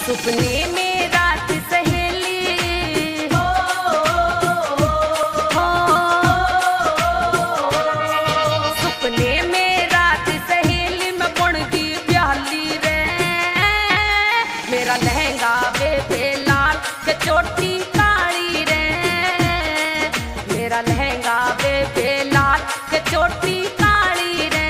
सुपने में रात सहेली हो, सुपने में रात सहेली में बुन दी प्याली रे। मेरा लहंगा बेबे लाल के चोटी काली रे। मेरा लहंगा बेबे लाल के चोटी काली रे।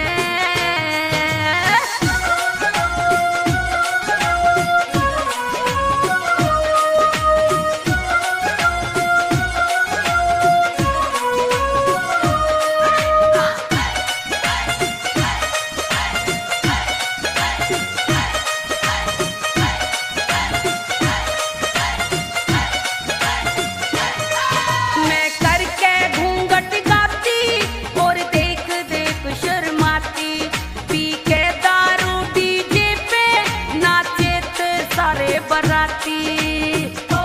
मैं करके घूंघट गाती और देख देख शर्माती। पी के दारू डीजे पे नाचेत सारे बराती। हो,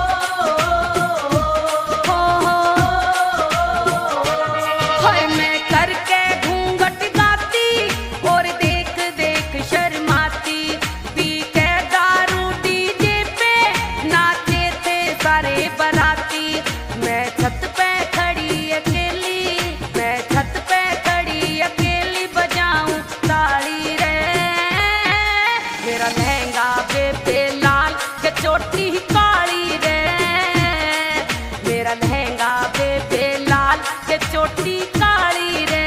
हाय मैं करके घूंघट गाती और देख देख शर्माती। पी के दारू डीजे पे नाचे थे सारे बराती। मैं छत पे खड़ी अकेली, मैं छत पे खड़ी अकेली बजाऊं ताली रे। मेरा लहंगा बेबे लाल के चोटी काली रे। मेरा लहंगा बेबे लाल के चोटी काली रे।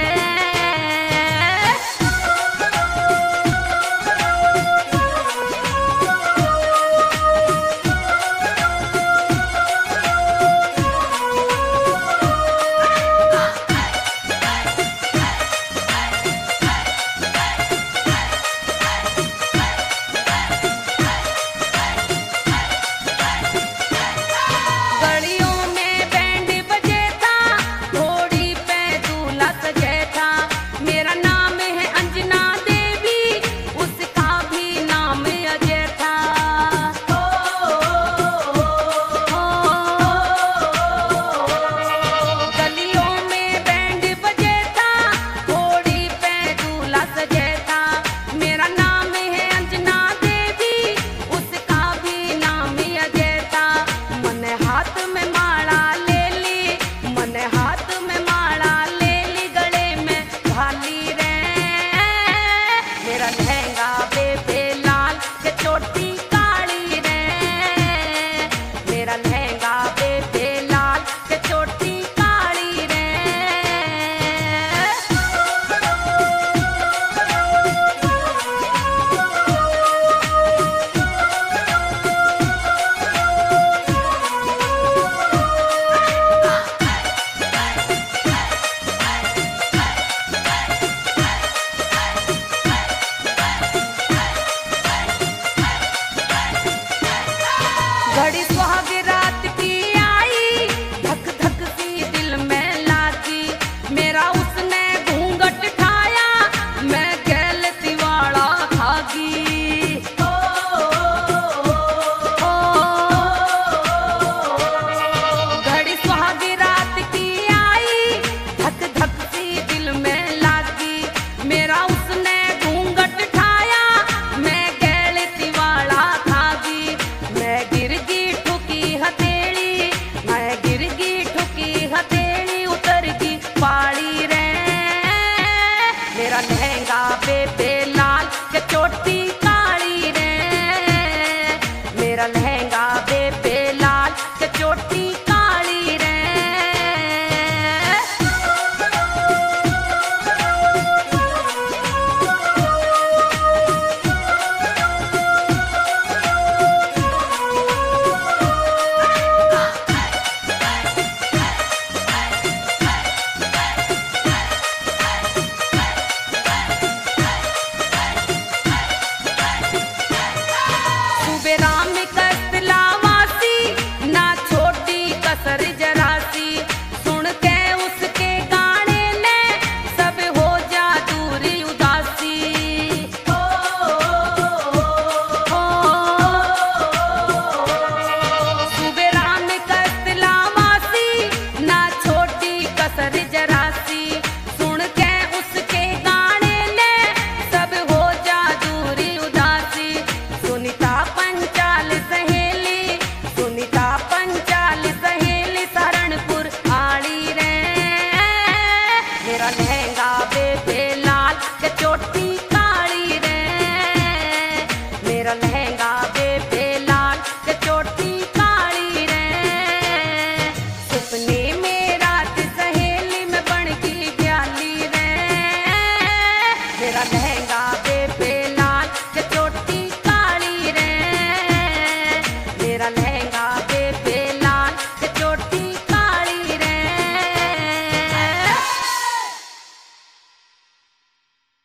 लहंगा